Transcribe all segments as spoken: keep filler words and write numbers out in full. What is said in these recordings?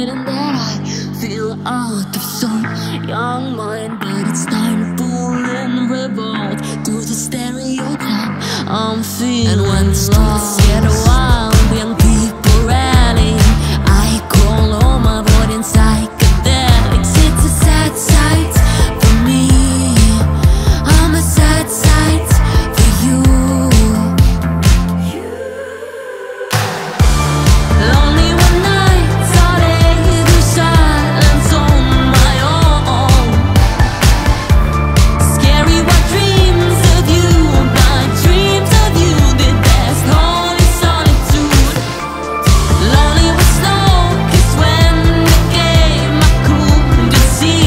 admitting that I feel out of sort. Young mind, but it's time to pull and revolt to the stereotype I'm feeling. And when the streets get wild, young people rally, I call all my void in psychedelics. It's a sad sight for me, I'm a sad sight for you. Lonely one night, I lay through silence on my own. Scary what dreams of you, my dreams of you did best. Holy solitude. Lonely was snow, 'cause when it came I couldn't see.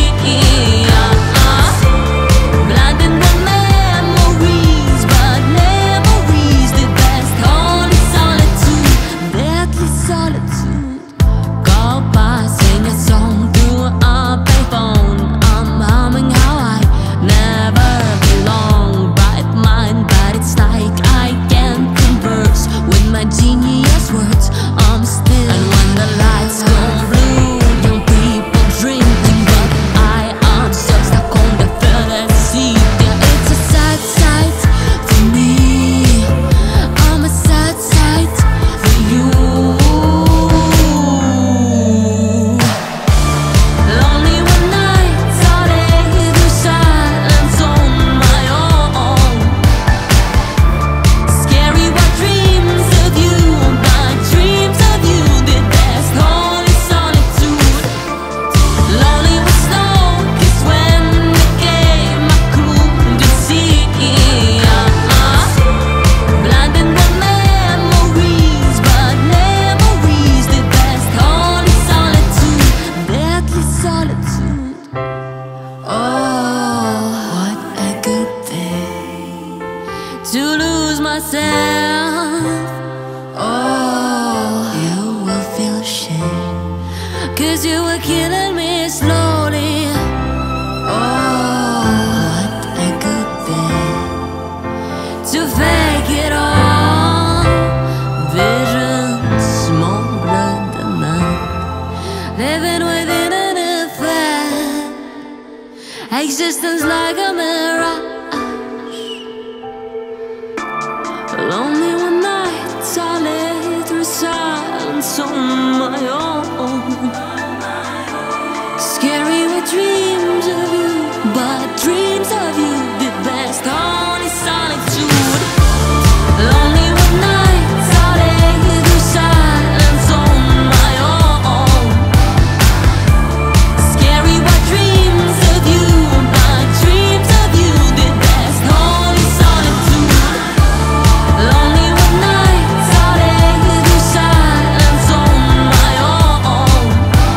Blinded the memories, but memories did best. Holy solitude, deadly solitude. Call by, sing a song through a payphone. I'm humming how I never belong. Bright mind, but it's like I can't converse with my genius words. I'm still. And when the lights go blue, young people drinking, but I am so stuck on the third seat. Yeah, it's a sad sight for me, I'm a sad sight for you. Lonely one night, I lay through silence on my own. Scary what dreams of you, my dreams of you did best. Holy solitude. Lonely was snow, 'cause when it came I couldn't see. Blinded the memories, but memories did best. Holy solitude, deadly solitude. Oh, what a good thing to lose myself. Oh, you will feel shame, 'cause you were killing me slowly. Oh, what a good thing to fake it all. Visions, small blood and night, living within an effect. Existence like a mirage. Lonely one night, I lay through silence on my own. Scary with dreams of you, but dreams of you did best. Holy solitude. Lonely one night, I lay through silence on my own. Scary what dreams of you, but dreams of you did best. Holy solitude. Lonely one night, I lay through silence on my own.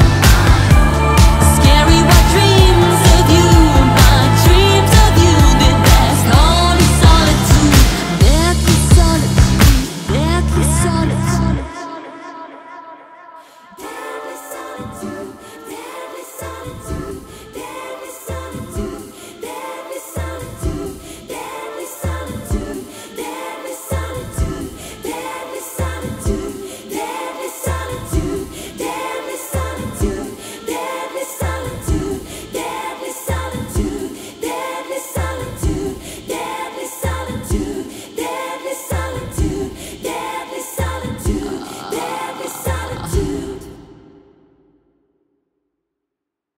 Scary what dreams of you, but dreams of you did best. Holy solitude, deadly solitude, deadly solitude, deadly solitude.